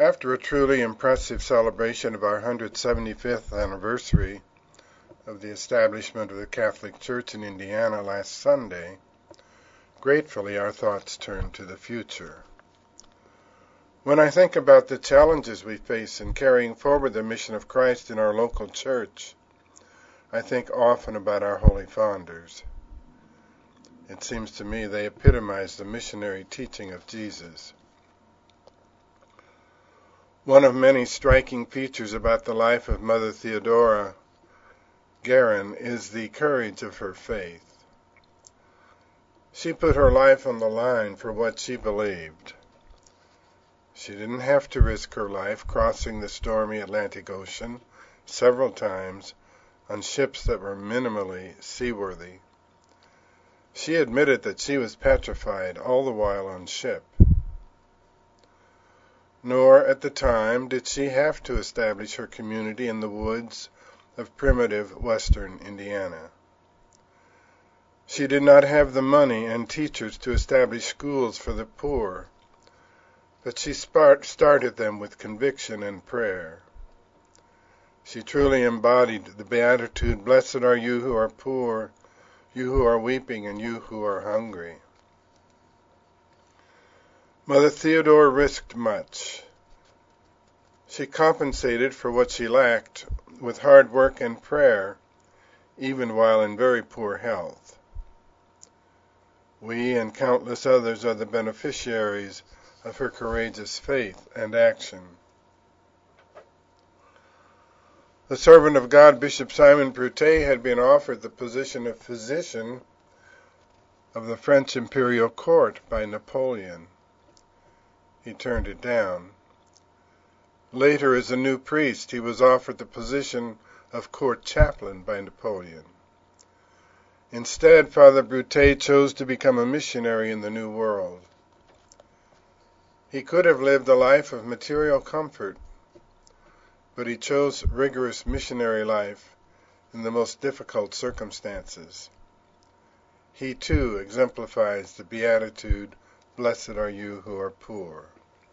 After a truly impressive celebration of our 175th anniversary of the establishment of the Catholic Church in Indiana last Sunday, gratefully our thoughts turn to the future. When I think about the challenges we face in carrying forward the mission of Christ in our local church, I think often about our holy founders. It seems to me they epitomize the missionary teaching of Jesus. One of many striking features about the life of Mother Theodora Guerin is the courage of her faith. She put her life on the line for what she believed. She didn't have to risk her life crossing the stormy Atlantic Ocean several times on ships that were minimally seaworthy. She admitted that she was petrified all the while on ship. Nor at the time did she have to establish her community in the woods of primitive western Indiana. She did not have the money and teachers to establish schools for the poor, but she started them with conviction and prayer. She truly embodied the beatitude, "Blessed are you who are poor, you who are weeping, and you who are hungry." Mother Theodore risked much. She compensated for what she lacked with hard work and prayer, even while in very poor health. We and countless others are the beneficiaries of her courageous faith and action. The servant of God, Bishop Simon Broutet, had been offered the position of physician of the French imperial court by Napoleon. He turned it down. Later, as a new priest, he was offered the position of court chaplain by Napoleon. Instead, Father Broutet chose to become a missionary in the New World. He could have lived a life of material comfort, but he chose rigorous missionary life in the most difficult circumstances. He, too, exemplifies the beatitude, "Blessed are you who are poor."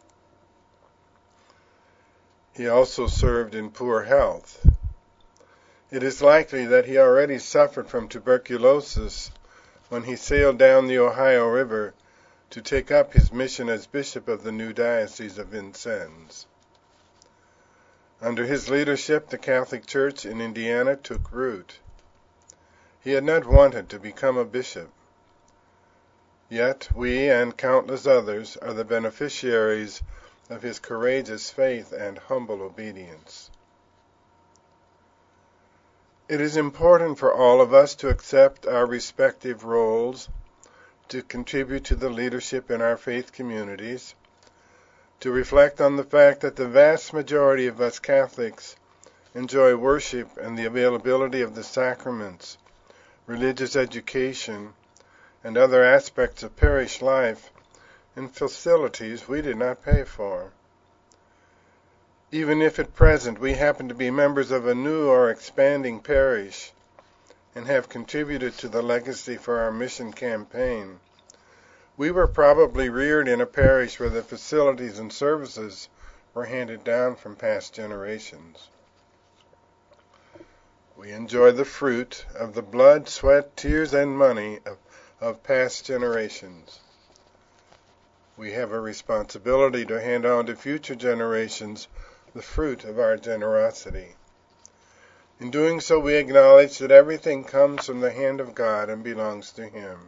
He also served in poor health. It is likely that he already suffered from tuberculosis when he sailed down the Ohio River to take up his mission as bishop of the new diocese of Vincennes. Under his leadership, the Catholic Church in Indiana took root. He had not wanted to become a bishop. Yet we and countless others are the beneficiaries of his courageous faith and humble obedience. It is important for all of us to accept our respective roles, to contribute to the leadership in our faith communities, to reflect on the fact that the vast majority of us Catholics enjoy worship and the availability of the sacraments, religious education, and other aspects of parish life in facilities we did not pay for. Even if at present we happen to be members of a new or expanding parish and have contributed to the legacy for our mission campaign, we were probably reared in a parish where the facilities and services were handed down from past generations. We enjoy the fruit of the blood, sweat, tears, and money of past generations. We have a responsibility to hand on to future generations the fruit of our generosity. In doing so, we acknowledge that everything comes from the hand of God and belongs to Him.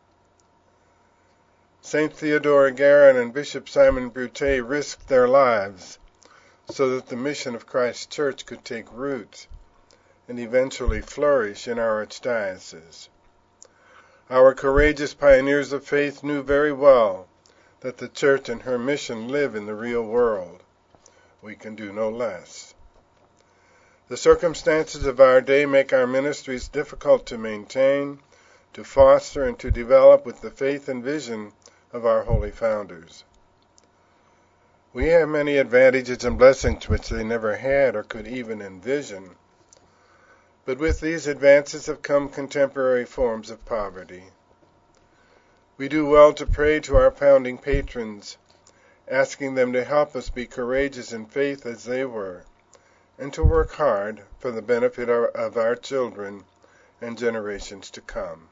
St. Theodora Guerin and Bishop Simon Broutet risked their lives so that the mission of Christ's Church could take root and eventually flourish in our archdiocese. Our courageous pioneers of faith knew very well that the Church and her mission live in the real world. We can do no less. The circumstances of our day make our ministries difficult to maintain, to foster, and to develop with the faith and vision of our holy founders. We have many advantages and blessings which they never had or could even envision. But with these advances have come contemporary forms of poverty. We do well to pray to our founding patrons asking them to help us be courageous in faith as they were, and to work hard for the benefit of our children and generations to come.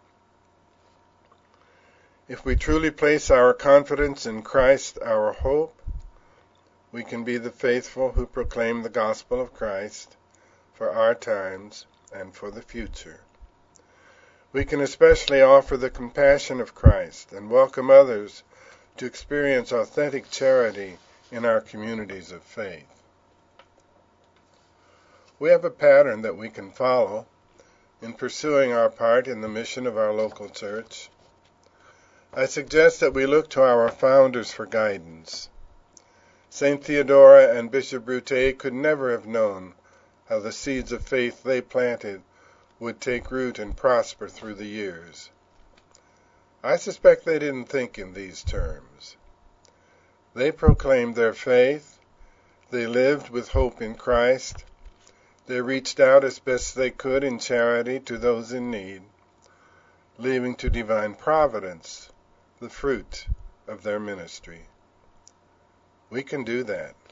If we truly place our confidence in Christ, our hope, we can be the faithful who proclaim the gospel of Christ for our times and for the future. We can especially offer the compassion of Christ and welcome others to experience authentic charity in our communities of faith. We have a pattern that we can follow in pursuing our part in the mission of our local church. I suggest that we look to our founders for guidance. St. Theodora and Bishop Brute could never have known how the seeds of faith they planted would take root and prosper through the years. I suspect they didn't think in these terms. They proclaimed their faith, they lived with hope in Christ, they reached out as best they could in charity to those in need, leaving to divine providence the fruit of their ministry. We can do that.